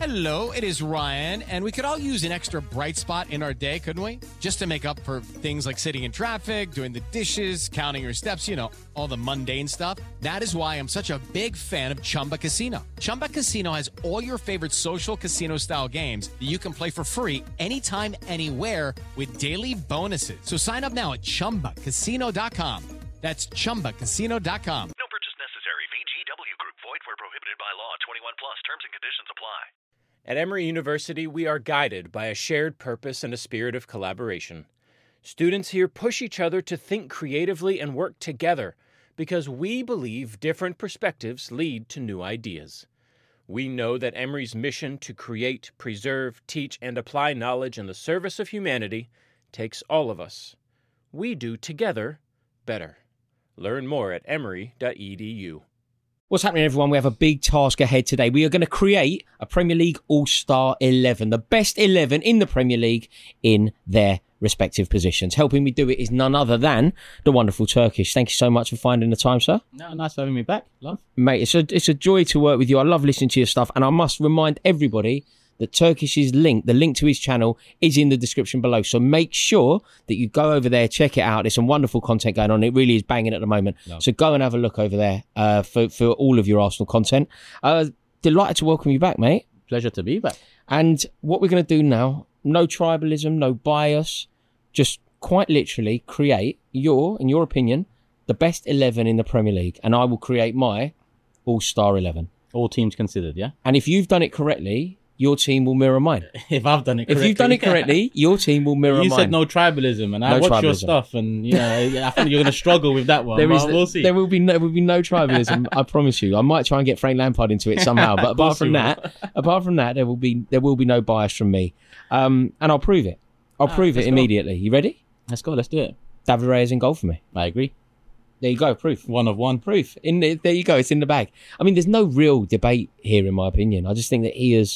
Hello, it is Ryan, and we could all use an extra bright spot in our day, couldn't we? Just to make up for things like sitting in traffic, doing the dishes, counting your steps, you know, all the mundane stuff. That is why I'm such a big fan of Chumba Casino. Chumba Casino has all your favorite social casino-style games that you can play for free anytime, anywhere with daily bonuses. So sign up now at ChumbaCasino.com. That's ChumbaCasino.com. No purchase necessary. VGW Group. Void where prohibited by law. 21 plus. Terms and conditions apply. At Emory University, we are guided by a shared purpose and a spirit of collaboration. Students here push each other to think creatively and work together because we believe different perspectives lead to new ideas. We know that Emory's mission to create, preserve, teach, and apply knowledge in the service of humanity takes all of us. We do together better. Learn more at emory.edu. What's happening, everyone? We have a big task ahead today. We are going to create a Premier League All-Star 11, the best 11 in the Premier League in their respective positions. Helping me do it is none other than the wonderful Turkish. Thank you so much for finding the time, sir. No, nice having me back, love. Mate, it's a joy to work with you. I love listening to your stuff, and I must remind everybody that Turkish's link, the link to his channel, is in the description below. So make sure that you go over there, check it out. There's some wonderful content going on. It really is banging at the moment. Love. So go and have a look over there for all of your Arsenal content. Delighted to welcome you back, mate. Pleasure to be back. And what we're going to do now, no tribalism, no bias, just quite literally create in your opinion, the best 11 in the Premier League. And I will create my All-Star 11. All teams considered, yeah? And if you've done it correctly, your team will mirror mine. If I've done it correctly. If you've done it correctly, your team will mirror mine. You said no tribalism, and I watch your stuff, and I think you're going to struggle with that one. We'll see. There will be no tribalism. I promise you. I might try and get Frank Lampard into it somehow, but apart from that, there will be no bias from me, and I'll prove it. I'll prove it immediately. You ready? Let's go. Let's do it. David Raya is in goal for me. I agree. There you go. Proof. 1 of 1. Proof. There you go. It's in the bag. I mean, there's no real debate here, in my opinion. I just think that he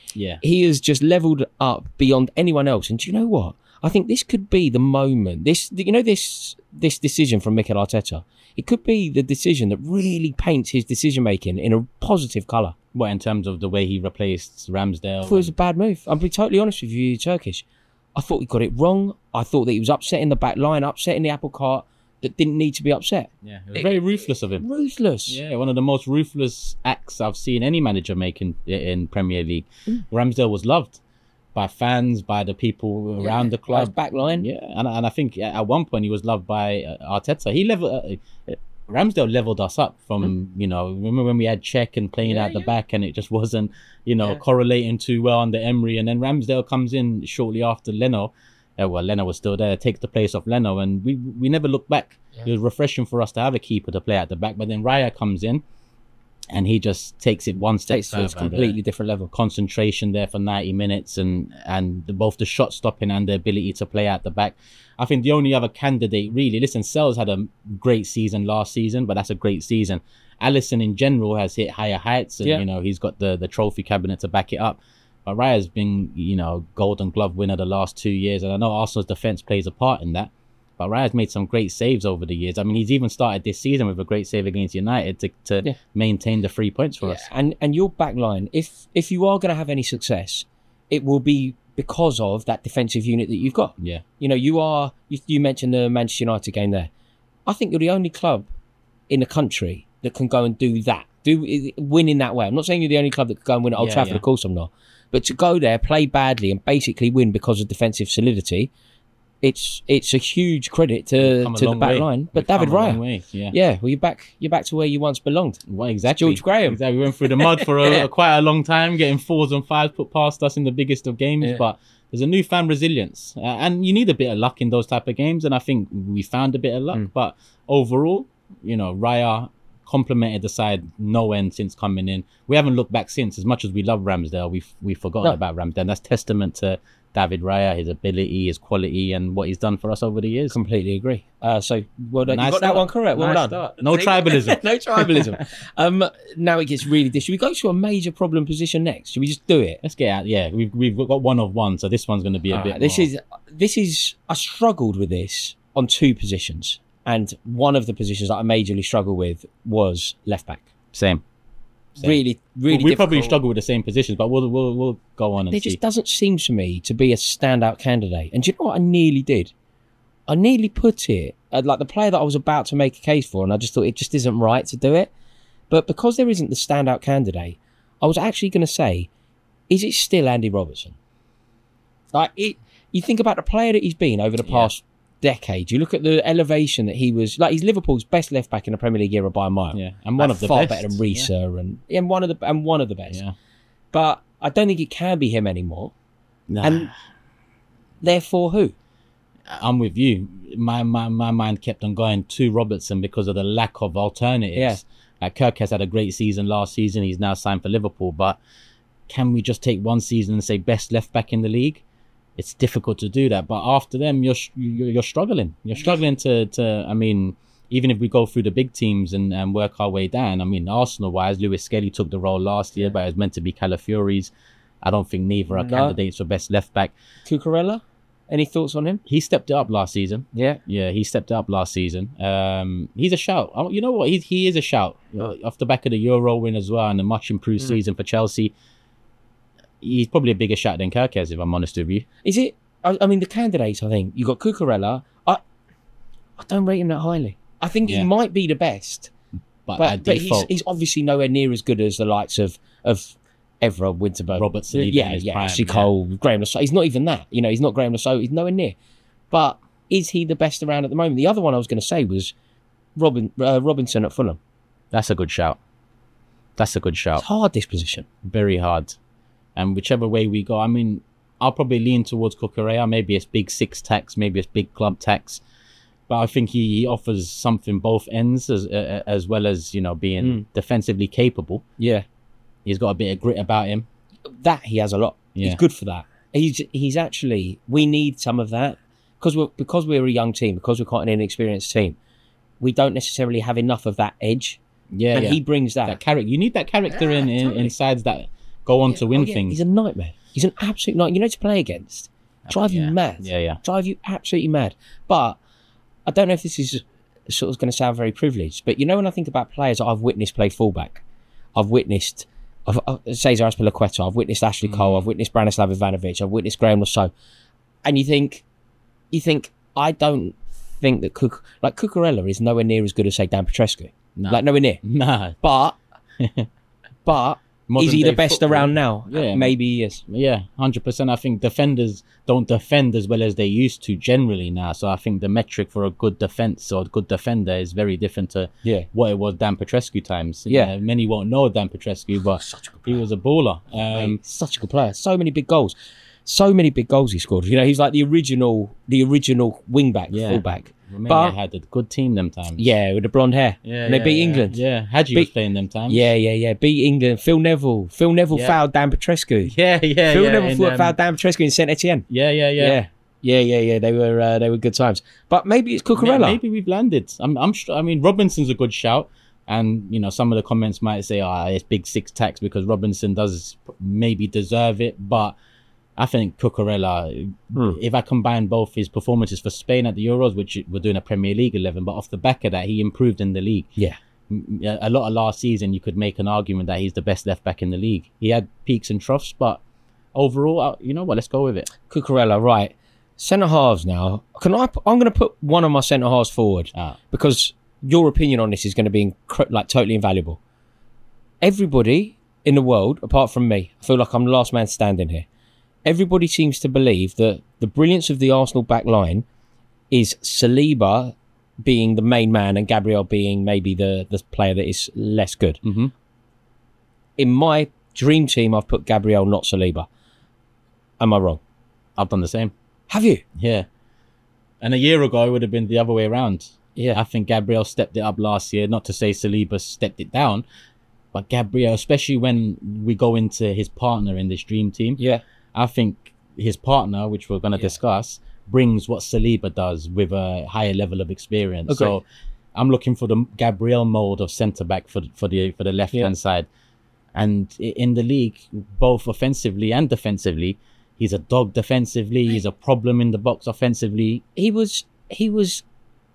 has just leveled up beyond anyone else. And do you know what? I think this could be the moment. This decision from Mikel Arteta, it could be the decision that really paints his decision making in a positive colour. What, in terms of the way he replaced Ramsdale? I thought it was a bad move. I'll be totally honest with you, Turkish. I thought he got it wrong. I thought that he was upsetting the back line, upsetting the apple cart that didn't need to be upset. Yeah, it was very ruthless of him. Ruthless. Yeah, one of the most ruthless acts I've seen any manager make in Premier League. Ramsdale was loved by fans, by the people around the club. His back line. Yeah, and I think at one point he was loved by Arteta. Ramsdale leveled us up from, remember when we had Cech and playing out the back and it just wasn't, correlating too well under Emery. And then Ramsdale comes in shortly after Leno. Leno was still there, takes the place of Leno, and we never looked back. Yeah. It was refreshing for us to have a keeper to play at the back, but then Raya comes in and he just takes it one step further. It's a completely different level. Concentration there for 90 minutes and both the shot stopping and the ability to play at the back. I think the only other candidate really, Sells had a great season last season, but that's a great season. Alisson in general has hit higher heights and he's got the trophy cabinet to back it up. But Raya's been, Golden Glove winner the last 2 years, and I know Arsenal's defence plays a part in that. But Raya's made some great saves over the years. I mean, he's even started this season with a great save against United to maintain the 3 points for us. And your back line, if you are going to have any success, it will be because of that defensive unit that you've got. Yeah. You mentioned the Manchester United game there. I think you're the only club in the country that can go and do that, win in that way. I'm not saying you're the only club that can go and win at Old Trafford, of course I'm not. But to go there, play badly, and basically win because of defensive solidity, it's a huge credit to the back line. But David Raya, well, you're back to where you once belonged. Well, exactly. George Graham. Exactly. We went through the mud for quite a long time, getting 4s and 5s put past us in the biggest of games. But there's a newfound resilience, and you need a bit of luck in those type of games. And I think we found a bit of luck. But overall, Raya complemented the side no end since coming in. We haven't looked back since. As much as we love Ramsdale, we've forgotten about Ramsdale. That's testament to David Raya, his ability, his quality, and what he's done for us over the years. Completely agree. So well done. You got that one correct. Well done. Start. No tribalism. No tribalism. Now it gets really difficult. Should we go to a major problem position next? Should we just do it? Let's get out. Yeah, we've got 1 of 1, so this one's going to be a bit. This is. I struggled with this on 2 positions. And one of the positions that I majorly struggled with was left back. Same. really we difficult. probably struggle with the same positions, but we'll go on and There see. just doesn't seem to me to be a standout candidate. And do you know what I nearly did? I nearly put it like the player that I was about to make a case for, and I just thought it just isn't right to do it. But because there isn't the standout candidate, I was actually going to say, is it still Andy Robertson? Like you think about the player that he's been over the past decade. You look at the elevation that he was. Like he's Liverpool's best left back in the Premier League era by a mile. Yeah, and one of the far best. better than Risa and one of the best. Yeah. But I don't think it can be him anymore. Nah. And therefore, who? I'm with you. My mind kept on going to Robertson because of the lack of alternatives. Yeah. Like Kirk has had a great season last season. He's now signed for Liverpool. But can we just take one season and say best left back in the league? It's difficult to do that. But after them, you're struggling. You're struggling to. I mean, even if we go through the big teams and work our way down. I mean, Arsenal-wise, Lewis Skelly took the role last year, but it was meant to be Calafiori's. I don't think neither are candidates for best left back. Cucurella? Any thoughts on him? He stepped it up last season. Yeah. Yeah, he stepped it up last season. He's a shout. You know what? He is a shout. Off the back of the Euro win as well and a much improved season for Chelsea. He's probably a bigger shout than Kirkes, if I'm honest with you. Is it? I mean, the candidates, I think. You've got Cucurella. I don't rate him that highly. I think he might be the best. But he's obviously nowhere near as good as the likes of Evra, Winterberg. Robertson. Ashley Cole, Graham Lascelles. He's not even that. He's not Graham Lascelles. He's nowhere near. But is he the best around at the moment? The other one I was going to say was Robinson at Fulham. That's a good shout. It's Hard this position. Very hard. And whichever way we go, I mean, I'll probably lean towards Cucurella. Maybe it's big six tax, maybe it's big club tax. But I think he offers something both ends as well as, being defensively capable. Yeah. He's got a bit of grit about him. That he has a lot. Yeah. He's good for that. He's actually, we need some of that because we're a young team, because we're quite an inexperienced team. We don't necessarily have enough of that edge. Yeah, and he brings that character. You need that character in sides that go on to win things. He's a nightmare. He's an absolute nightmare. To play against, drive you mad. Yeah. Drive you absolutely mad. But I don't know if this is sort of going to sound very privileged, but when I think about players that I've witnessed play fullback, I've witnessed Cesar Azpilicueta, I've witnessed Ashley Cole, I've witnessed Branislav Ivanovic, I've witnessed Graham Lascelles, and you think, I don't think that Cucurella is nowhere near as good as, say, Dan Petrescu. No. Like, nowhere near. No. But is he the best football. around now? Yeah. Maybe he is. Yeah, 100%. I think defenders don't defend as well as they used to generally now. So I think the metric for a good defense or a good defender is very different to what it was Dan Petrescu times. Yeah. Many won't know Dan Petrescu, but he was a baller. Such a good player. So many big goals. He scored. He's like the original wing-back, full-back. Romania had a good team them times. Yeah, with the blonde hair. Yeah, and they beat England. Yeah, Hadji was playing them times. Yeah. Beat England. Phil Neville fouled Dan Petrescu. Phil Neville fouled Dan Petrescu in Saint Etienne. Yeah. They were good times. But maybe it's Cucurella. Maybe we've landed. I mean, Robinson's a good shout. And, some of the comments might say, it's big six tax because Robinson does maybe deserve it. But I think Cucurella, if I combine both his performances for Spain at the Euros, which we're doing a Premier League 11, but off the back of that, he improved in the league. Yeah. A lot of last season, you could make an argument that he's the best left back in the league. He had peaks and troughs, but overall, you know what? Let's go with it. Cucurella, right. Centre halves now. I'm going to put one of my centre halves forward because your opinion on this is going to be totally invaluable. Everybody in the world, apart from me, I feel like I'm the last man standing here. Everybody seems to believe that the brilliance of the Arsenal back line is Saliba being the main man and Gabriel being maybe the player that is less good. Mm-hmm. In my dream team, I've put Gabriel, not Saliba. Am I wrong? I've done the same. Have you? Yeah. And a year ago, it would have been the other way around. Yeah. I think Gabriel stepped it up last year. Not to say Saliba stepped it down, but Gabriel, especially when we go into his partner in this dream team. Yeah. I think his partner, which we're going to discuss, brings what Saliba does with a higher level of experience. Okay. So I'm looking for the Gabriel mold of centre-back for the left-hand side. And in the league, both offensively and defensively, he's a dog defensively. He's a problem in the box offensively. He was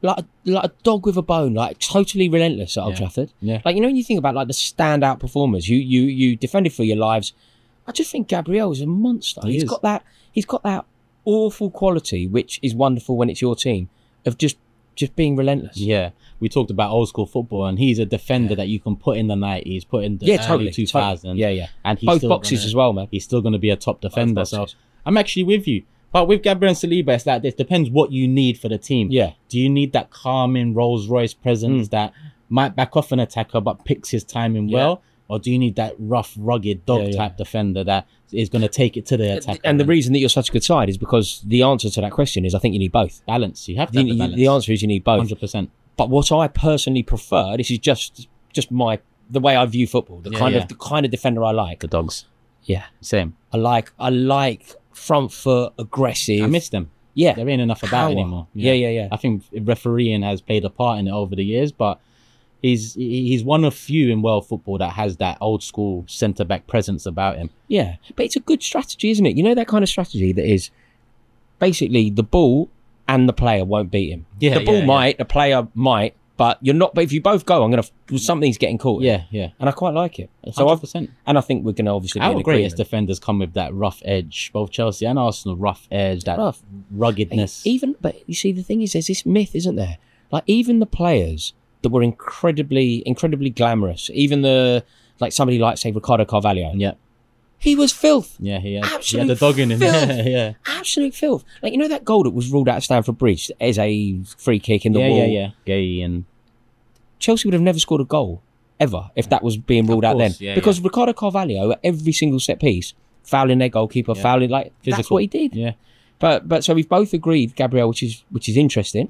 a dog with a bone, like totally relentless at Old Trafford. Yeah. Like, you know, when you think about like the standout performers, you defended for your lives. I just think Gabriel is a monster. He's got that awful quality, which is wonderful when it's your team, of just being relentless. Yeah. We talked about old school football, and he's a defender that you can put in the 90s, put in the early 2000s. Totally. Yeah. And he's both still boxes as well, man. He's still going to be a top defender. So boxes. I'm actually with you. But with Gabriel and Saliba, it's like this. Depends what you need for the team. Yeah. Do you need that calming Rolls Royce presence that might back off an attacker but picks his timing well? Or do you need that rough, rugged dog type defender that is going to take it to the attacker? And the reason that you're such a good side is because the answer to that question is I think you need both. Balance. You have to have the balance. The answer is you need both. 100%. But what I personally prefer, this is just the way I view football, the kind of defender I like. The dogs. Yeah. Same. I like front foot, aggressive. I miss them. Yeah. There ain't enough of that anymore. Yeah. I think refereeing has played a part in it over the years, but he's one of few in world football that has that old school centre-back presence about him. Yeah. But it's a good strategy, isn't it? You know that kind of strategy that is basically the ball and the player won't beat him. Yeah, the ball might, the player might, but you're not. But if you both go, something's getting caught. Yeah. And I quite like it. 100%. And I think we're going to obviously be Our in greatest agreement. defenders come with that rough edge. Both Chelsea and Arsenal, rough edge, that ruggedness. But you see, the thing is, there's this myth, isn't there? Like even the players that were incredibly glamorous, even somebody like say Ricardo Carvalho. Yeah. He was filth. Yeah, he had Absolute the dog in him. filth. Yeah. Absolute filth. Like, you know that goal that was ruled out at Stamford Bridge as a free kick in the wall? Yeah. Gay and Chelsea would have never scored a goal, ever, if that was being ruled out then. Because Ricardo Carvalho, at every single set piece, fouling their goalkeeper, fouling, that's what he did. Yeah. But so we've both agreed, Gabriel, which is interesting.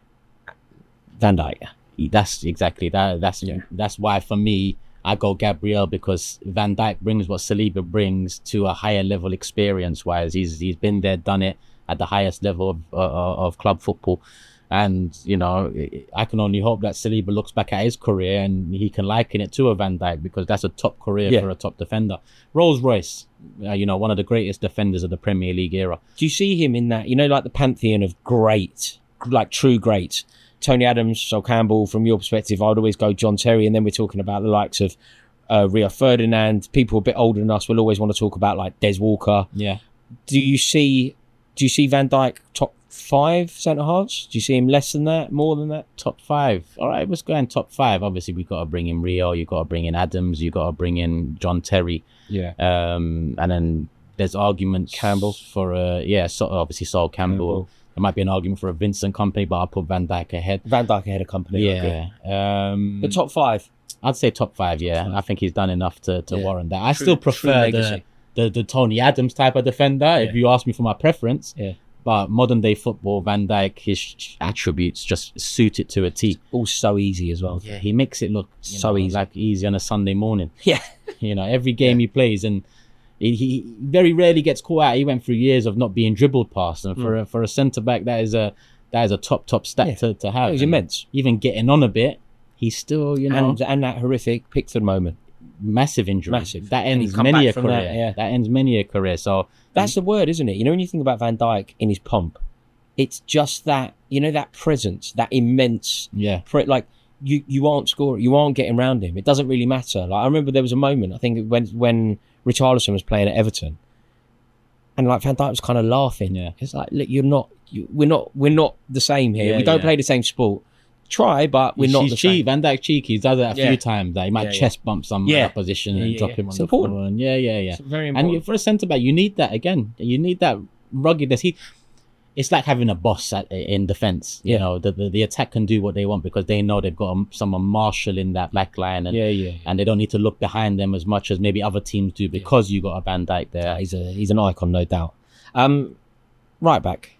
Van Dijk. That's exactly that. That's why for me, I go Gabriel, because Van Dijk brings what Saliba brings to a higher level experience wise. He's been there, done it at the highest level of club football. And, you know, I can only hope that Saliba looks back at his career and he can liken it to a Van Dijk, because that's a top career for a top defender. Rolls Royce, one of the greatest defenders of the Premier League era. Do you see him in that, like the pantheon of great, like true greats? Tony Adams, Sol Campbell, from your perspective, I'd always go John Terry, and then we're talking about the likes of Rio Ferdinand. People a bit older than us will always want to talk about like Des Walker. Yeah. Do you see Van Dijk top 5 centre halves? Do you see him less than that, more than that? Top 5. All right, let's go in top 5. Obviously, we got to bring in Rio. You got to bring in Adams. You got to bring in John Terry. Yeah. And then there's arguments for obviously Sol Campbell. There might be an argument for a Vincent Kompany, but I'll put Van Dijk ahead. Van Dijk ahead of Kompany. Yeah. The top 5. I'd say top 5. Yeah, I think he's done enough to warrant that. I still prefer the Tony Adams type of defender. If you ask me for my preference. Yeah. But modern day football, Van Dijk, his attributes just suit it to a T. All so easy as well. Yeah, he makes it look so easy, like easy on a Sunday morning. Yeah. Every game he plays, and he very rarely gets caught out. He went through years of not being dribbled past, and for a centre back, that is a top stat to have. It was immense. Even getting on a bit, he's still and that horrific Pickford moment, massive injury, that ends and many a career. That ends many a career. So that's the word, isn't it? When you think about Van Dijk in his pomp, it's just that that presence, that immense. Yeah. Like you aren't scoring, you aren't getting around him. It doesn't really matter. Like I remember there was a moment, I think when Richarlison was playing at Everton, and like Van Dijk was kind of laughing. Yeah. It's like, look, we're not the same here. We don't play the same sport. Try, but we're not the same. Van Dijk cheeky. He does it a few times. That he might chest bump some opposition and drop him on the floor. And It's very important. And for a centre back, you need that again. You need that ruggedness. It's like having a boss in defence. The attack can do what they want because they know they've got someone marshalling that back line, and they don't need to look behind them as much as maybe other teams do because you got a Van Dijk there. He's an icon, no doubt. Right back.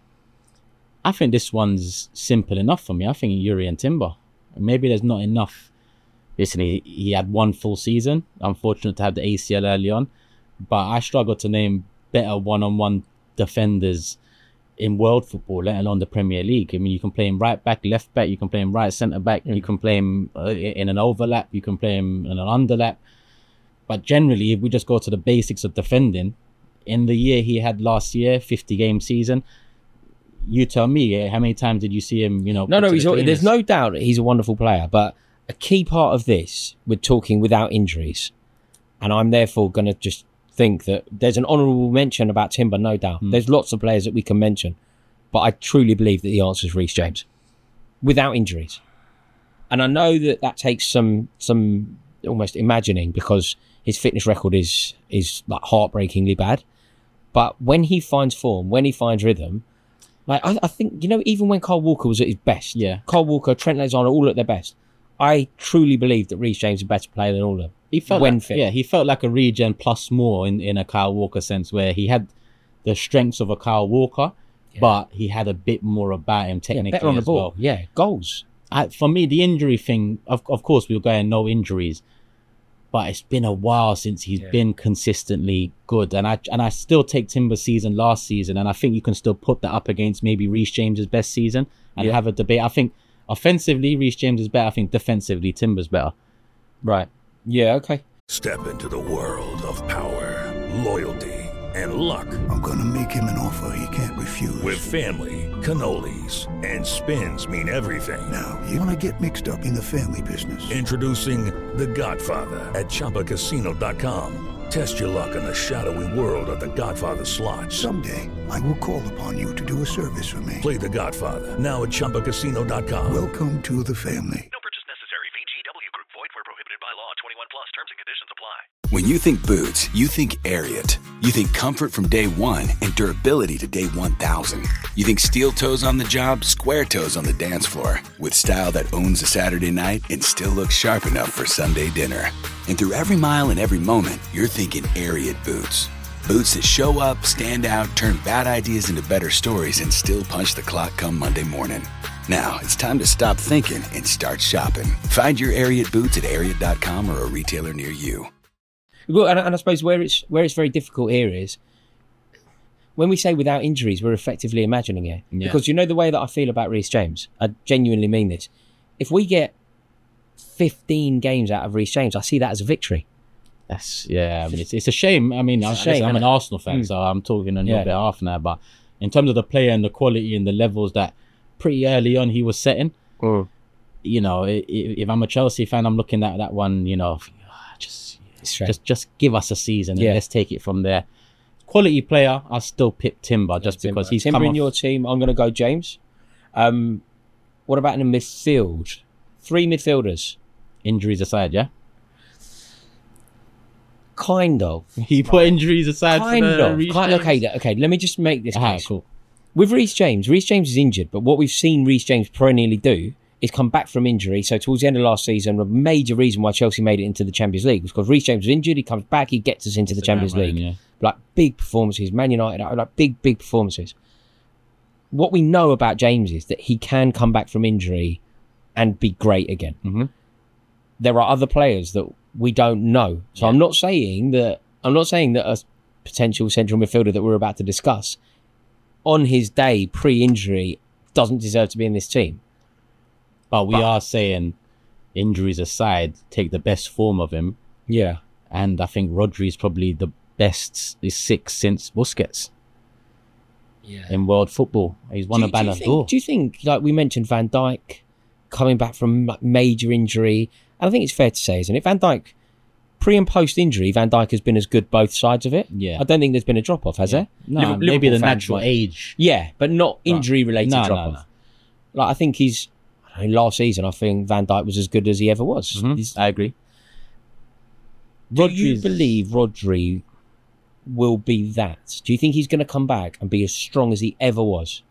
I think this one's simple enough for me. I think Yuri and Timber. Maybe there's not enough. Listen, he had one full season. Unfortunate to have the ACL early on, but I struggle to name better one-on-one defenders in world football, let alone the Premier League. I mean, you can play him right back, left back, you can play him right centre back, you can play him in an overlap, you can play him in an underlap. But generally, if we just go to the basics of defending, in the year he had last year, 50-game season, you tell me, how many times did you see him, No, put to the cleaners? there's no doubt that he's a wonderful player, but a key part of this, we're talking without injuries, and I'm therefore going to just think that there's an honourable mention about Timber, no doubt. There's lots of players that we can mention, but I truly believe that the answer is Reece James, without injuries. And I know that takes some almost imagining, because his fitness record is like heartbreakingly bad. But when he finds form, when he finds rhythm, like I think, even when Kyle Walker was at his best, Kyle Walker, Trent Alexander, all at their best, I truly believe that Reece James is a better player than all of them. He felt when like, fit. he felt like a regen plus more in a Kyle Walker sense, where he had the strengths of a Kyle Walker, but he had a bit more about him technically better on the as ball. well. Goals. For me, the injury thing, of course, we were going no injuries, but it's been a while since he's been consistently good. And I still take Timber's season last season, and I think you can still put that up against maybe Reece James's best season and have a debate. I think offensively, Reece James is better. I think defensively, Timber's better. Right. Yeah, okay. Step into the world of power, loyalty, and luck. I'm gonna make him an offer he can't refuse. With family, cannolis, and spins mean everything. Now, you wanna get mixed up in the family business. Introducing The Godfather at ChumbaCasino.com. Test your luck in the shadowy world of The Godfather slot. Someday, I will call upon you to do a service for me. Play The Godfather now at ChumbaCasino.com. Welcome to the family. No purchase necessary. VGW Group. Void where prohibited by law. 21 plus. Terms and conditions apply. When you think boots, you think Ariat. You think comfort from day one and durability to day 1,000. You think steel toes on the job, square toes on the dance floor. With style that owns a Saturday night and still looks sharp enough for Sunday dinner. And through every mile and every moment, you're thinking Ariat boots. Boots that show up, stand out, turn bad ideas into better stories, and still punch the clock come Monday morning. Now, it's time to stop thinking and start shopping. Find your Ariat boots at Ariat.com or a retailer near you. Well, and I suppose where it's very difficult here is when we say without injuries, we're effectively imagining it. Yeah. Because the way that I feel about Reece James, I genuinely mean this. If we get 15 games out of Reece James, I see that as a victory. It's a shame. I mean, I'm an Arsenal fan, so I'm talking on your behalf now. But in terms of the player and the quality and the levels that pretty early on he was setting, if I'm a Chelsea fan, I'm looking at that one, just give us a season and let's take it from there. Quality player, I'll still pick Timber because he's Timber come in your team. I'm going to go James. What about in the midfield? 3 midfielders. Injuries aside, yeah? Kind of. He put injuries aside Okay, let me just make this case. Cool. With Reece James is injured, but what we've seen Reece James perennially do is come back from injury. So towards the end of last season, a major reason why Chelsea made it into the Champions League was because Reece James was injured. He comes back, he gets us into the Champions League. Yeah. Like big performances, Man United, like big performances. What we know about James is that he can come back from injury and be great again. Mm-hmm. There are other players that we don't know. So I'm not saying that a potential central midfielder that we're about to discuss on his day pre-injury doesn't deserve to be in this team. But we are saying, injuries aside, take the best form of him. Yeah. And I think Rodri is probably the best 6 since Busquets in world football. He's won a Ballon d'Or. Do you think, like we mentioned, Van Dijk coming back from major injury, and I think it's fair to say, isn't it? Van Dijk, pre and post injury, Van Dijk has been as good both sides of it. Yeah. I don't think there's been a drop off, has there? No, maybe the natural age. Yeah, but not injury related drop off. No. Like I think last season, I think Van Dijk was as good as he ever was. Mm-hmm. I agree. Do you believe Rodri will be that? Do you think he's going to come back and be as strong as he ever was?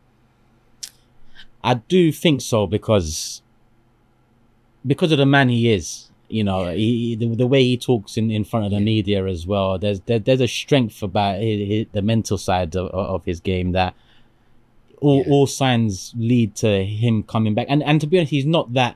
I do think so because of the man he is. The way he talks in front of the media as well. There's a strength about the mental side of his game that all signs lead to him coming back. And to be honest, he's not that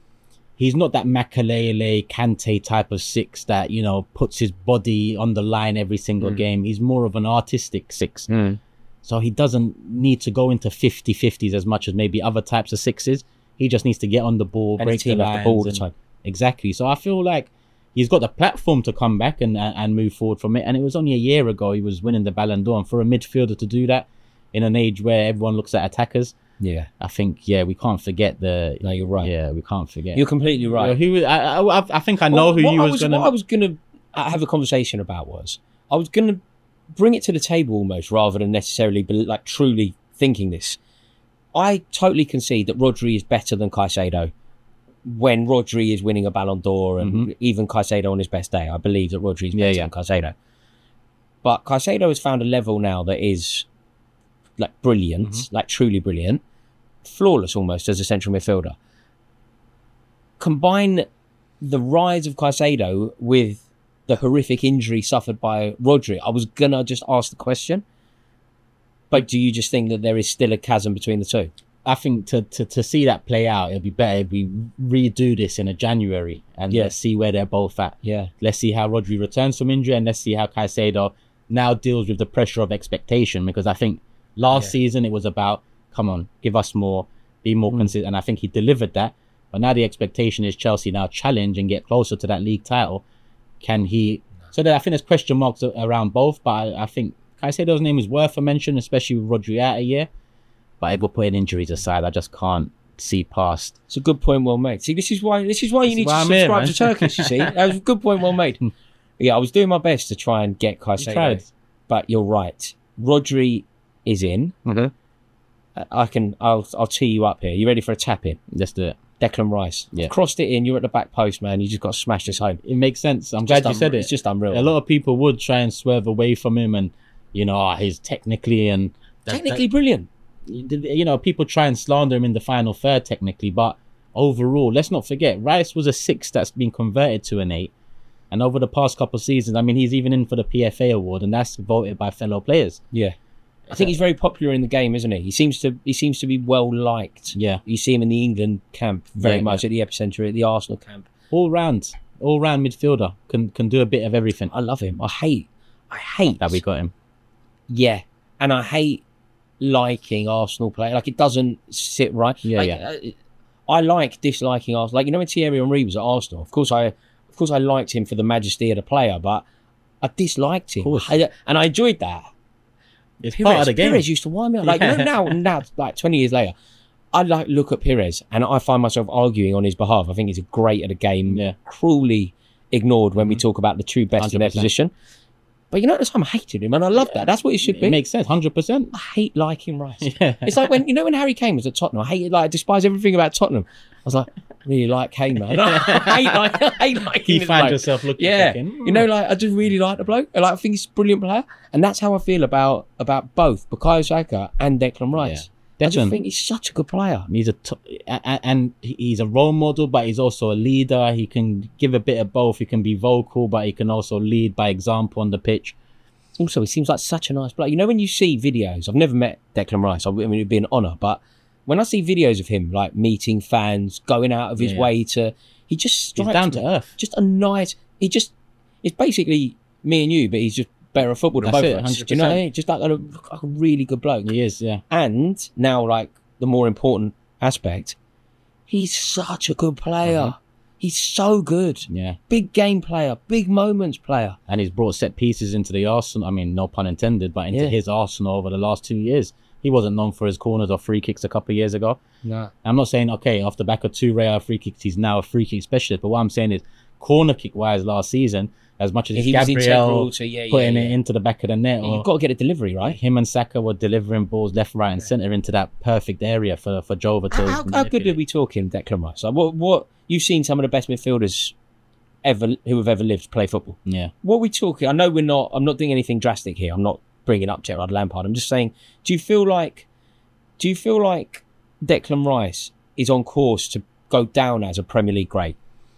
Makelele, Kante type of 6 that, puts his body on the line every single game. He's more of an artistic 6. So he doesn't need to go into 50-50s as much as maybe other types of 6s. He just needs to get on the ball, break the lines. All the time. Exactly. So I feel like he's got the platform to come back and move forward from it. And it was only a year ago he was winning the Ballon d'Or. And for a midfielder to do that, in an age where everyone looks at attackers. Yeah. I think, we can't forget No, you're right. Yeah, we can't forget. You're completely right. I think I know who you was going to... What I was going to have a conversation about was, I was going to bring it to the table almost, rather than necessarily like truly thinking this. I totally concede that Rodri is better than Caicedo when Rodri is winning a Ballon d'Or, and even Caicedo on his best day. I believe that Rodri is better than Caicedo. But Caicedo has found a level now that is like brilliant, like truly brilliant, flawless almost as a central midfielder. Combine the rise of Caicedo with the horrific injury suffered by Rodri. I was going to just ask the question, but do you just think that there is still a chasm between the two? I think to see that play out, it'll be better if we redo this in a January and let's see where they're both at. Yeah. Let's see how Rodri returns from injury, and let's see how Caicedo now deals with the pressure of expectation, because I think last season it was about, come on, give us more, be more consistent, and I think he delivered that. But now the expectation is Chelsea now challenge and get closer to that league title. Can he? So I think there's question marks around both, but I think Caicedo's name is worth a mention, especially with Rodri out a year. But if we're putting injuries aside, I just can't see past. It's a good point, well made. See, this is why you need to subscribe to Turkish. You see, that was a good point, well made. Yeah, I was doing my best to try and get Caicedo, but you're right. Rodri is in. I'll tee you up here. You ready for a tap in? Let's do it. Declan Rice. Yeah. Crossed it in. You're at the back post, man. You just got to smash this home. It makes sense. I'm glad you said it. It's just unreal. A lot of people would try and swerve away from him, and he's technically brilliant. People try and slander him in the final third technically, but overall, let's not forget, Rice was a 6 that's been converted to an 8, and over the past couple of seasons, I mean, he's even in for the PFA award, and that's voted by fellow players. Yeah. I think he's very popular in the game, isn't he? He seems to be well liked. Yeah. You see him in the England camp very much, at the Epicenter, at the Arsenal camp. All round midfielder, can do a bit of everything. I love him. I hate that we got him. Yeah. And I hate liking Arsenal play. Like, it doesn't sit right. I like disliking Arsenal. Like, when Thierry Henry was at Arsenal, of course I liked him for the majesty of the player, but I disliked him. And I enjoyed that. It's part of the game. Pires used to wind me up. Like, now, like 20 years later, I look at Pires and I find myself arguing on his behalf. I think he's great at a game, cruelly ignored when we talk about the two best 100%. In their position. But at the time I hated him, and I love that. That's what it should be. It makes sense, 100%. I hate liking Rice. It's like when Harry Kane was at Tottenham. I despise everything about Tottenham. I was like, really like Kane, man. I hate liking You find yourself looking thinking, I just really like the bloke. I think he's a brilliant player. And that's how I feel about both Bukayo Saka and Declan Rice. I just think he's such a good player. He's he's a role model, but he's also a leader. He can give a bit of both. He can be vocal, but he can also lead by example on the pitch. Also, he seems like such a nice player. When you see videos, I've never met Declan Rice. I mean, it'd be an honour, but when I see videos of him, like meeting fans, going out of his way he just strikes he's down to earth. Just a nice. It's basically me and you, but he's just better at football than both of us. Do you know what I mean? Just like a really good bloke. He is, yeah. And now, like, the more important aspect, he's such a good player. He's so good. Yeah. Big game player, big moments player. And he's brought set pieces into the Arsenal, I mean, no pun intended, but into his Arsenal over the last 2 years. He wasn't known for his corners or free kicks a couple of years ago. No. I'm not saying, off the back of 2 rare free kicks, he's now a free kick specialist, but what I'm saying is, corner kick wise last season, as much as Gabriel putting it into the back of the net. You've got to get a delivery, right? Him and Saka were delivering balls left, right and centre into that perfect area for Jova to... How good are we talking, Declan Rice? Like, what you've seen some of the best midfielders who have ever lived play football. Yeah. What are we talking? I know I'm not doing anything drastic here. I'm not bringing up Gerrard Lampard. I'm just saying, do you feel like Declan Rice is on course to go down as a Premier League great?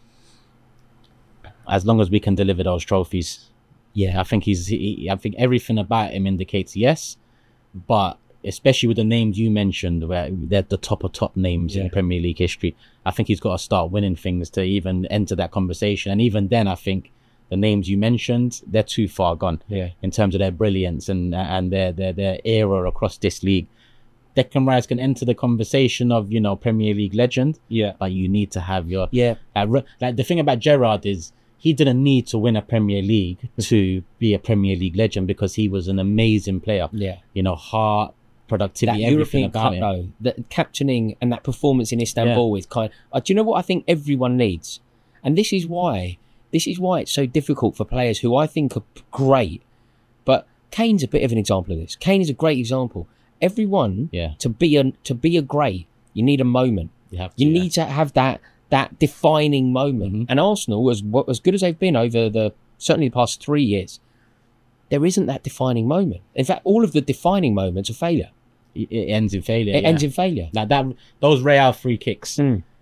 As long as we can deliver those trophies. Yeah, I think I think everything about him indicates yes, but especially with the names you mentioned, where they're the top of top names in Premier League history, I think he's got to start winning things to even enter that conversation. And even then, I think the names you mentioned, they're too far gone in terms of their brilliance and their era across this league. Declan Rice can enter the conversation of, Premier League legend, but you need to have your... Like the thing about Gerrard is, he didn't need to win a Premier League to be a Premier League legend because he was an amazing player. Yeah. Heart, productivity, that everything European about Cup him. though, that captaining and that performance in Istanbul is kind. Do you know what I think everyone needs? And this is why it's so difficult for players who I think are great. But Kane's a bit of an example of this. Kane is a great example. Everyone, to be a great, you need a moment. You need to have that defining moment. And Arsenal, as good as they've been over certainly the past 3 years, there isn't that defining moment. In fact, all of the defining moments are failure. It ends in failure. It ends in failure. Like that, those Real free kicks.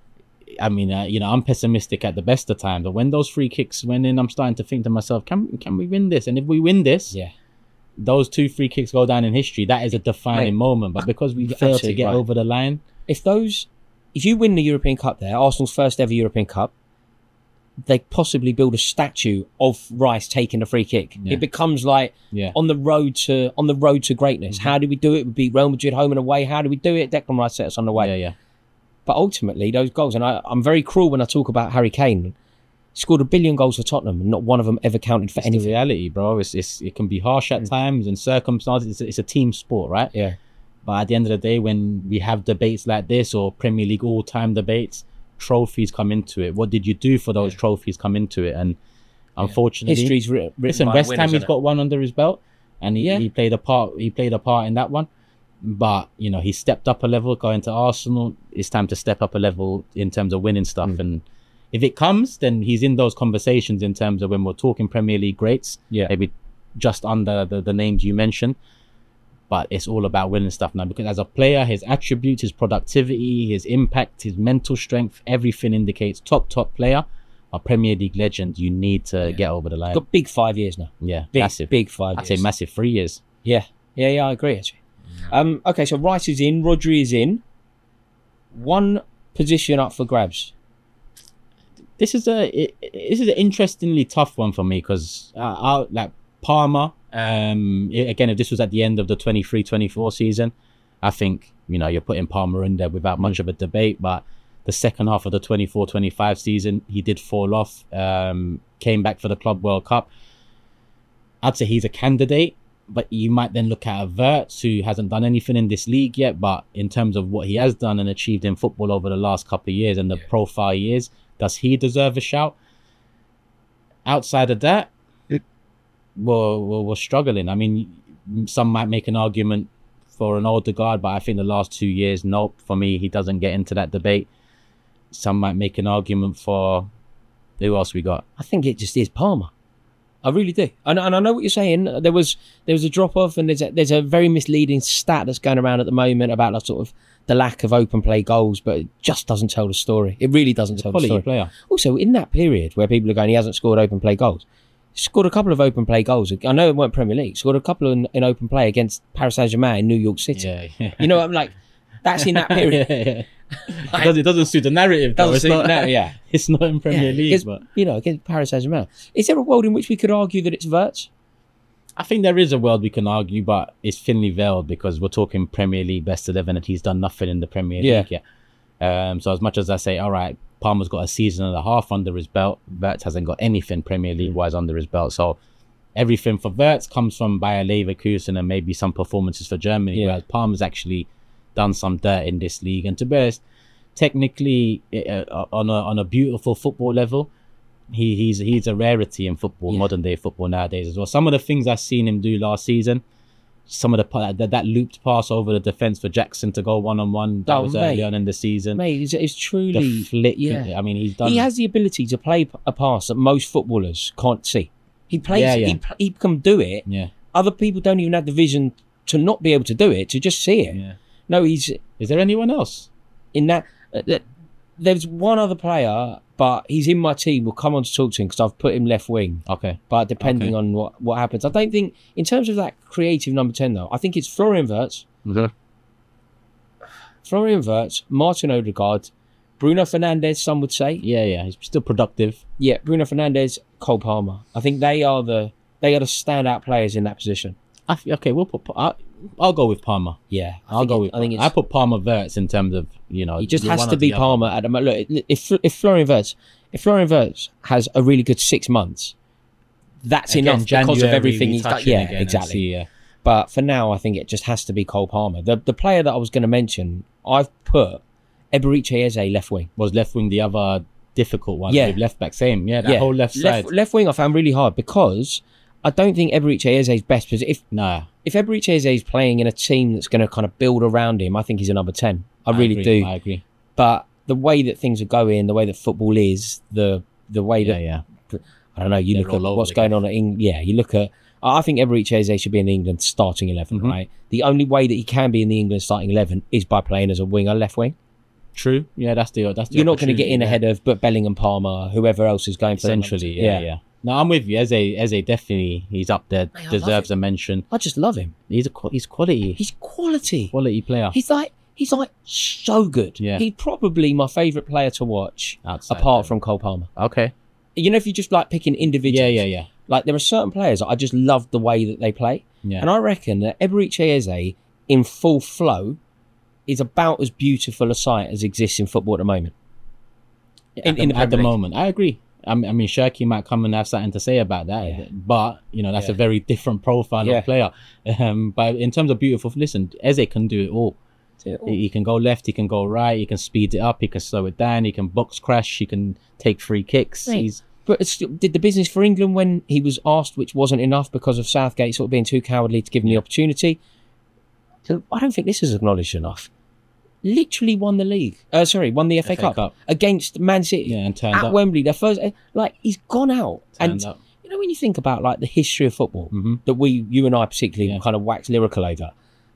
I mean, I'm pessimistic at the best of times, but when those free kicks went in, I'm starting to think to myself, can we win this? And if we win this, those 2 free kicks go down in history. That is a defining moment. But because we failed to get over the line, if you win the European Cup there, Arsenal's first ever European Cup, they possibly build a statue of Rice taking a free kick. It becomes like on the road to greatness. How do we do it? We beat Real Madrid home and away. How do we do it? Declan Rice set us on the way. But ultimately, those goals, and I'm very cruel when I talk about Harry Kane, scored 1 billion goals for Tottenham, and not one of them ever counted for anything. The reality, bro. It can be harsh at times and circumstances. It's a team sport, right? Yeah. But at the end of the day, when we have debates like this or Premier League all-time debates, trophies come into it. What did you do for those trophies come into it? And unfortunately, history's written listen, by West winners, Ham, he's got one under his belt, and he played a part. He played a part in that one. But he stepped up a level going to Arsenal. It's time to step up a level in terms of winning stuff. And if it comes, then he's in those conversations in terms of when we're talking Premier League greats. Maybe just under the names you mentioned. But it's all about winning stuff now, because as a player, his attributes, his productivity, his impact, his mental strength, everything indicates top player, a Premier League legend. You need to get over the line. Got big 5 years now. Massive. Big 5 years. I'd say massive 3 years. Yeah, I agree actually. Okay, so Rice is in, Rodri is in. One position up for grabs. This is an interestingly tough one for me, because like Palmer. Again, if this was at the end of the 23-24 season, I think you're putting Palmer in there without much of a debate. But the second half of the 24-25 season, he did fall off. Came back for the Club World Cup. I'd say he's a candidate, but you might then look at Wirtz, who hasn't done anything in this league yet, but in terms of what he has done and achieved in football over the last couple of years and the profile he is, does he deserve a shout? Outside of that, we're struggling. I mean, some might make an argument for an Odegaard, but I think the last 2 years, nope. For me, he doesn't get into that debate. Some might make an argument for who else we got. I think it just is Palmer. I really do. And I know what you're saying. There was a drop off, and there's a very misleading stat that's going around at the moment about like sort of the lack of open play goals, but it just doesn't tell the story. It really doesn't tell the story. Player. Also, in that period where people are going, he hasn't scored open play goals. Scored a couple of open play goals. I know it weren't Premier League. Scored a couple in open play against Paris Saint-Germain in New York City. Yeah. I'm like, that's in that period. It doesn't suit the narrative. It's not in Premier League. But against Paris Saint-Germain. Is there a world in which we could argue that it's Wirtz? I think there is a world we can argue, but it's thinly veiled because we're talking Premier League best 11 and he's done nothing in the Premier League yet. So as much as I say, all right, Palmer's got a season and a half under his belt, Wirtz hasn't got anything Premier League-wise under his belt. So everything for Wirtz comes from Bayer Leverkusen and maybe some performances for Germany, whereas Palmer's actually done some dirt in this league. And to be honest, technically, on a beautiful football level, he's a rarity in football, modern day football nowadays as well. Some of the things I've seen him do last season, some of that looped pass over the defence for Jackson to go one-on-one, that was early on in the season. Mate, it's truly... The flick, I mean, he's done... He has the ability to play a pass that most footballers can't see. He plays he can do it. Yeah. Other people don't even have the vision to not be able to do it, to just see it. Yeah. No, he's... Is there anyone else? In that... there's one other player, but he's in my team. We'll come on to talk to him because I've put him left wing. Okay. But depending on what happens. I don't think, in terms of that creative number 10 though, I think it's Florian Wirtz. Okay. Florian Wirtz, Martin Odegaard, Bruno Fernandes, some would say. Yeah. He's still productive. Yeah, Bruno Fernandes, Cole Palmer. I think they are the standout players in that position. I'll go with Palmer. Yeah, I put Palmer Wirtz in terms of he just has to be Palmer at the moment. Look, if Florian Wirtz has a really good 6 months, that's enough because of everything he's done. Yeah, exactly. But for now, I think it just has to be Cole Palmer. The player that I was going to mention, I've put Eberechi Eze left wing. Was left wing the other difficult one? Yeah. With left back, same. Yeah, that whole left side. Left wing I found really hard because I don't think Eberechi Eze's best position. If Eberechi Eze is playing in a team that's going to kind of build around him, I think he's a number 10. I really do. I agree. But the way that things are going, the way that football is, the way that I don't know. You look at what's going on at England. Yeah, you look at. I think Eberechi Eze should be in England starting 11. Right. The only way that he can be in the England starting 11 is by playing as a winger, left wing. True. Yeah, that's the. You're not going to get in ahead of Bellingham, Palmer, whoever else is going for centrally. Yeah. No, I'm with you. Eze definitely, he's up there. Mate, deserves a mention. I just love him. He's quality. He's quality. Quality player. He's like so good. Yeah. He's probably my favourite player to watch apart from Cole Palmer. Okay. You know, if you just like picking individuals. Yeah. Like there are certain players that I just love the way that they play. Yeah. And I reckon that Eberechi Eze in full flow is about as beautiful a sight as exists in football at the moment. At the moment, I agree. I mean, Shirky might come and have something to say about that, but that's a very different profile of player. But in terms of beautiful, listen, Eze can do it all. He can go left, he can go right, he can speed it up, he can slow it down, he can box crash, he can take free kicks. But did the business for England when he was asked, which wasn't enough because of Southgate sort of being too cowardly to give him the opportunity. So I don't think this is acknowledged enough. Literally won the league. Won the FA Cup against Man City and turned at up. Wembley. Their first, he's gone out. Turned up. You know, when you think about like the history of football that you and I particularly kind of wax lyrical over,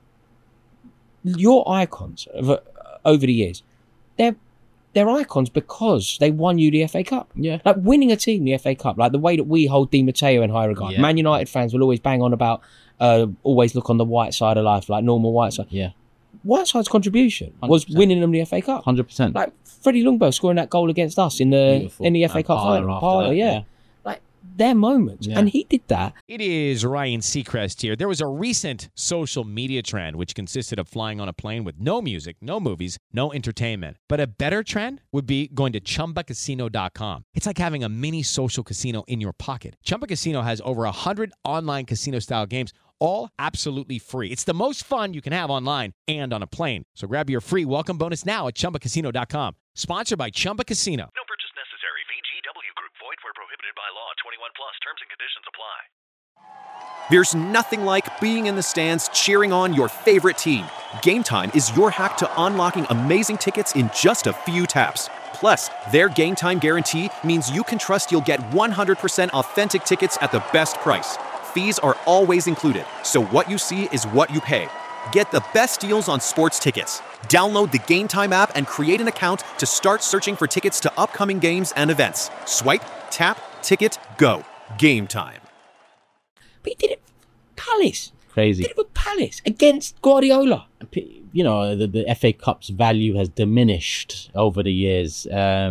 your icons over the years, they're icons because they won you the FA Cup. Yeah. Like winning a team the FA Cup, like the way that we hold Di Matteo in high regard. Yeah. Man United fans will always bang on about always look on the white side of life, like normal Whiteside. Yeah. Whiteside's contribution was 100%. winning them the FA Cup. 100%. Like Freddie Longbo scoring that goal against us in the FA Cup final. Parlour, yeah. Like their moments. Yeah. And he did that. It is Ryan Seacrest here. There was a recent social media trend which consisted of flying on a plane with no music, no movies, no entertainment. But a better trend would be going to ChumbaCasino.com. It's like having a mini social casino in your pocket. Chumba Casino has over 100 online casino-style games, all absolutely free. It's the most fun you can have online and on a plane. So grab your free welcome bonus now at ChumbaCasino.com. Sponsored by Chumba Casino. No purchase necessary. VGW Group. Void where prohibited by law. 21 plus. Terms and conditions apply. There's nothing like being in the stands cheering on your favorite team. Game Time is your hack to unlocking amazing tickets in just a few taps. Plus, their Game Time guarantee means you can trust you'll get 100% authentic tickets at the best price. Fees are always included, so what you see is what you pay. Get the best deals on sports tickets. Download the Game Time app and create an account to start searching for tickets to upcoming games and events. Swipe, tap, ticket, go. Game Time. But he did it with Palace. Crazy. He did it with Palace against Guardiola. You know, the FA Cup's value has diminished over the years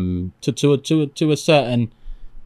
to a certain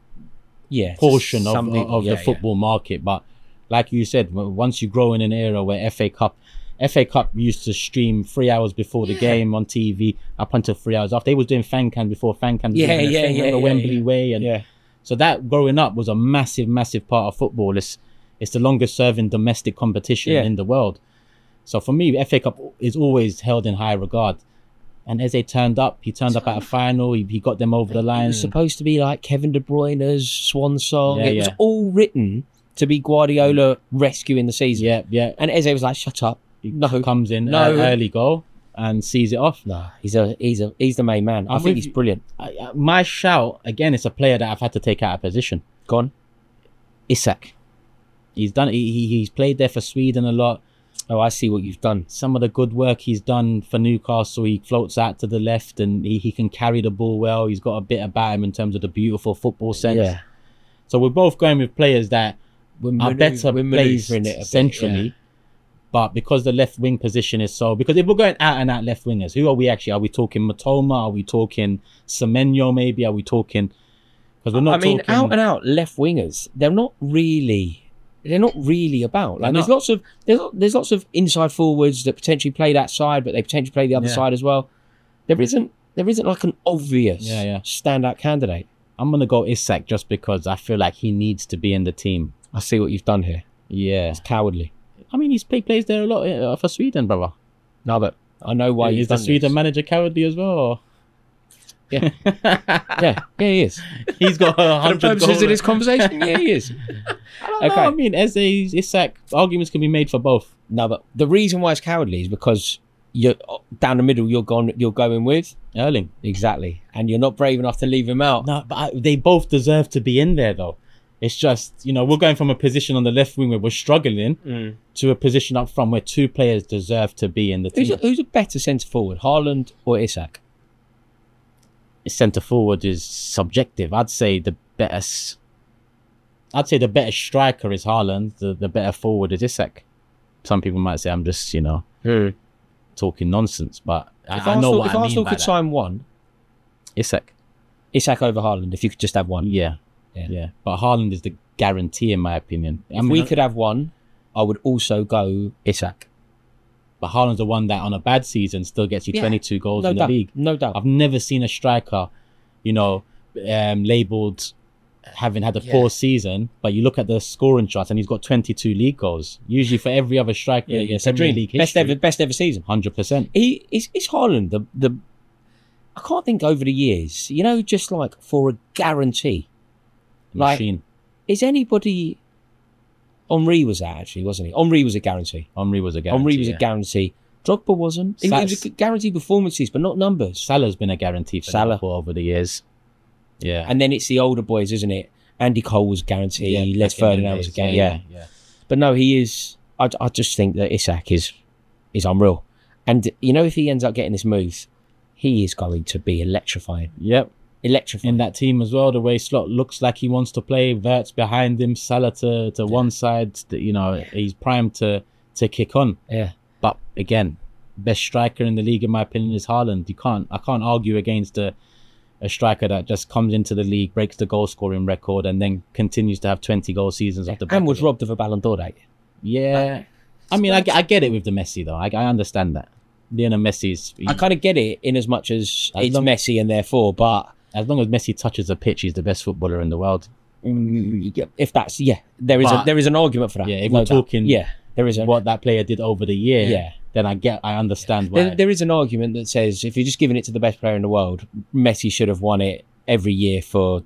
portion of the football market. But like you said, once you grow in an era where FA Cup used to stream 3 hours before the game on TV up until 3 hours after. They was doing fan cam before fan cam. Wembley Way. And so that growing up was a massive, massive part of football. It's the longest serving domestic competition in the world. So for me, FA Cup is always held in high regard. And Eze turned up. He turned up at a final. He got them over the line. It was supposed to be like Kevin De Bruyne's swan song. Yeah, it was all written to be Guardiola rescuing the season. Yeah. And Eze was like, "Shut up." No, comes in early goal and sees it off. No, he's the main man. I think he's brilliant. My shout again, it's a player that I've had to take out of position. Gone. Isak. He's done. He's played there for Sweden a lot. Oh, I see what you've done. Some of the good work he's done for Newcastle. He floats out to the left and he can carry the ball well. He's got a bit about him in terms of the beautiful football sense. Yeah. So we're both going with players that are better placed centrally. Yeah. But because the left wing position is because if we're going out and out left wingers, who are we actually? Are we talking Matoma? Are we talking Semenyo maybe? Are we talking... Because we're not talking... out and out left wingers, they're not really about. Like there's lots of inside forwards that potentially play that side, but they potentially play the other side as well. There isn't like an obvious standout candidate. I'm gonna go Isak just because I feel like he needs to be in the team. I see what you've done here. Yeah, it's cowardly. I mean, he plays there a lot for Sweden, brother. No, but I know why Is the Sweden manager cowardly as well? Or? Yeah. yeah, he is. He's got 100 purposes goals of this conversation. Yeah, he is. I don't know. I mean, Eze, Isak, arguments can be made for both. No, but the reason why it's cowardly is because you're down the middle. You're going with Erling. Exactly, and you're not brave enough to leave him out. No, but they both deserve to be in there, though. It's just, we're going from a position on the left wing where we're struggling to a position up front where two players deserve to be in the team. Who's a better centre forward, Haaland or Isak? Centre forward is subjective. I'd say the better striker is Haaland. The better forward is Isak. Some people might say I'm just talking nonsense, but I know what I mean. If Arsenal could sign one, Isak over Haaland. If you could just have one, yeah. But Haaland is the guarantee, in my opinion. If we could have one, I would also go Isak. But Haaland's the one that on a bad season still gets you 22 goals in the league. No doubt. I've never seen a striker, labelled having had a poor season, but you look at the scoring charts and he's got 22 league goals. Usually for every other striker in Premier League history. Best ever season. 100%. Is Haaland the I can't think over the years, just like for a guarantee. Machine. Is anybody... Henri was that, actually, wasn't he? Henri was a guarantee. Henri was a guarantee. Drogba wasn't. It was guaranteed performances, but not numbers. Salah's been a guarantee for Liverpool over the years. Yeah. And then it's the older boys, isn't it? Andy Cole was a guarantee. Les Ferdinand was a guarantee. Yeah. But no, he is... I just think that Isak is unreal. And, if he ends up getting this move, he is going to be electrifying. Yep. Electrifying. In that team as well, the way Slot looks like he wants to play, Wirtz behind him, Salah to one side, he's primed to kick on. Yeah. But again, best striker in the league, in my opinion, is Haaland. I can't argue against a striker that just comes into the league, breaks the goal scoring record, and then continues to have 20 goal seasons off the back. And was robbed of a Ballon d'Or that year. Yeah. I mean, I get it with the Messi, though. I understand that. Lionel Messi's... I kind of get it in as much as it's Messi and therefore, but... As long as Messi touches the pitch, he's the best footballer in the world. If that's... Yeah, there is an argument for that. Yeah, if we're talking... Yeah, there is what that player did over the year, then I understand why. There is an argument that says if you're just giving it to the best player in the world, Messi should have won it every year for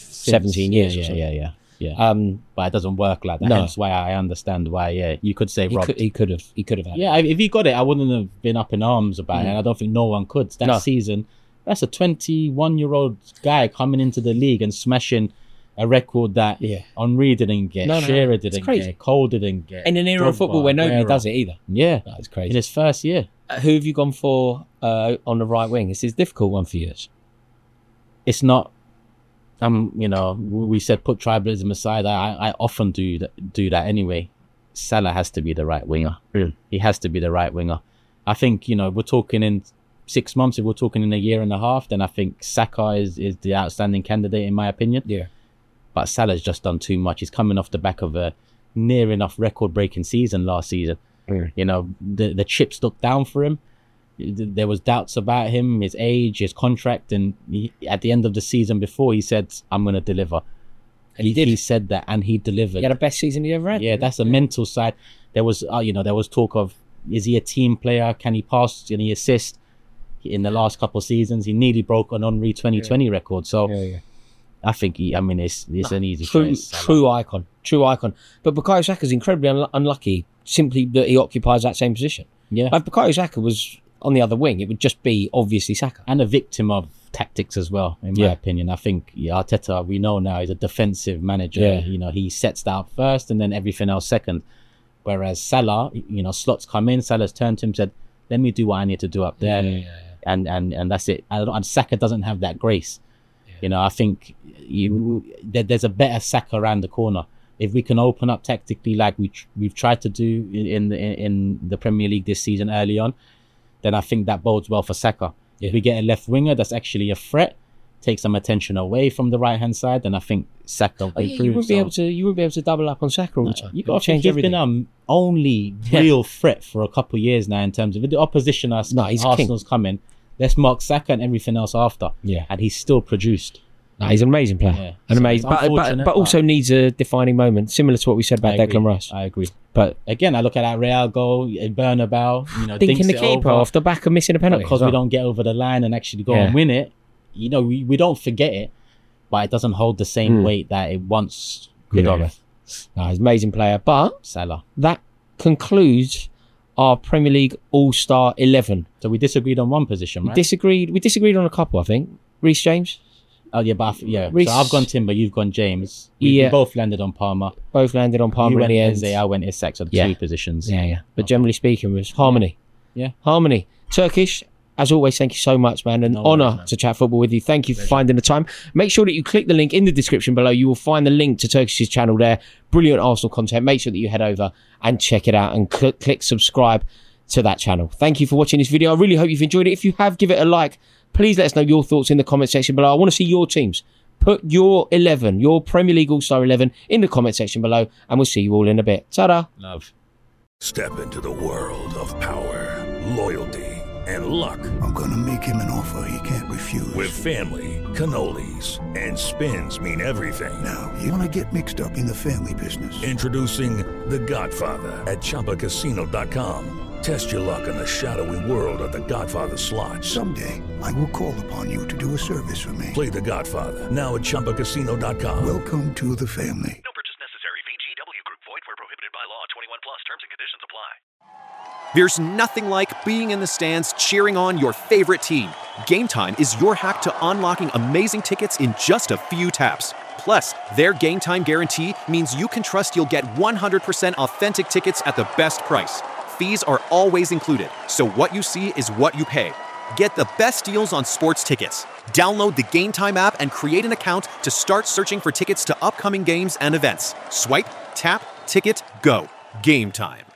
17 years or something. Yeah. But it doesn't work like that. No. Hence why I understand why. Yeah, you could say robbed. He could have had it. If he got it, I wouldn't have been up in arms about it. And I don't think no one could. That season, that's a 21-year-old guy coming into the league and smashing a record that Henri didn't get, Shearer didn't get, Cole didn't get. In an era of football where nobody does it either. Yeah, that's crazy. In his first year. Who have you gone for on the right wing? It's a difficult one for you. It's not. We said put tribalism aside. I often do that anyway. Salah has to be the right winger. He has to be the right winger. I think, we're talking in 6 months, if we're talking in a year and a half, then I think Saka is the outstanding candidate in my opinion. Yeah. But Salah's just done too much. He's coming off the back of a near enough record-breaking season last season. The chips looked down for him. There was doubts about him, his age, his contract, and at the end of the season before, he said, "I'm going to deliver." And he did. He said that, and he delivered. He had the best season he ever had. Yeah, that's a mental side. There was, there was talk of, is he a team player? Can he pass? Can he assist? In the last couple of seasons, he nearly broke an Henri 2020 record. So, I think it's an easy choice. True icon. But Bukayo Saka's incredibly unlucky, simply that he occupies that same position. Yeah, if Bukayo Saka was on the other wing, it would just be obviously Saka. And a victim of tactics as well, in my opinion. I think Arteta, we know now, is a defensive manager. Yeah. He sets that up first and then everything else second. Whereas Salah, slots come in, Salah's turned to him and said, let me do what I need to do up there. Yeah. And that's it. And Saka doesn't have that grace. I think there's a better Saka around the corner. If we can open up tactically like we've tried to do in the Premier League this season early on, then I think that bodes well for Saka. If we get a left winger that's actually a threat, take some attention away from the right hand side, then I think Saka will improve. You wouldn't be able to double up on Saka all the time. You got to change everything. He's been only real threat for a couple of years now in terms of if the opposition Arsenal's coming. Let's mark Saka and everything else after. Yeah. And he's still produced. No, he's an amazing player. Yeah. An So amazing, it's but unfortunate, also needs a defining moment, similar to what we said about Declan Rice. I agree. But Again, I look at that Real goal, Bernabeu, thinking thinks the it keeper over. off the back of missing a penalty. Because we don't get over the line and actually go and win it. We don't forget it, but it doesn't hold the same weight that it once could have. No, he's an amazing player. But Salah. that concludes our Premier League All-Star 11. So we disagreed on one position, right? We disagreed on a couple, I think. Reece James. Oh yeah, but Reece- so I've gone Timber, you've gone James. We both landed on Palmer. Both landed on Palmer You in went the end. Eze, I went Isak, so the Yeah. two positions. Yeah. But generally speaking, it was harmony. Yeah. Harmony. Turkish, as always, thank you so much, man. An honour to chat football with you. Thank you for finding the time. Make sure that you click the link in the description below. You will find the link to Turkish's channel there. Brilliant Arsenal content. Make sure that you head over and check it out and click subscribe to that channel. Thank you for watching this video. I really hope you've enjoyed it. If you have, give it a like. Please let us know your thoughts in the comment section below. I want to see your teams. Put your 11, your Premier League All-Star 11 in the comment section below, and we'll see you all in a bit. Ta-da! Love. Step into the world of power, loyalty, and luck. I'm going to make him an offer he can't refuse. With family, cannolis, and spins mean everything. Now, you want to get mixed up in the family business. Introducing The Godfather at ChumbaCasino.com. Test your luck in the shadowy world of The Godfather slot. Someday, I will call upon you to do a service for me. Play The Godfather now at ChumbaCasino.com. Welcome to the family. No purchase necessary. VGW Group. Void where prohibited by law. 21 plus. Terms and conditions apply. There's nothing like being in the stands cheering on your favorite team. Game Time is your hack to unlocking amazing tickets in just a few taps. Plus, their Game Time guarantee means you can trust you'll get 100% authentic tickets at the best price. Fees are always included, so what you see is what you pay. Get the best deals on sports tickets. Download the Game Time app and create an account to start searching for tickets to upcoming games and events. Swipe, tap, ticket, go. Game Time.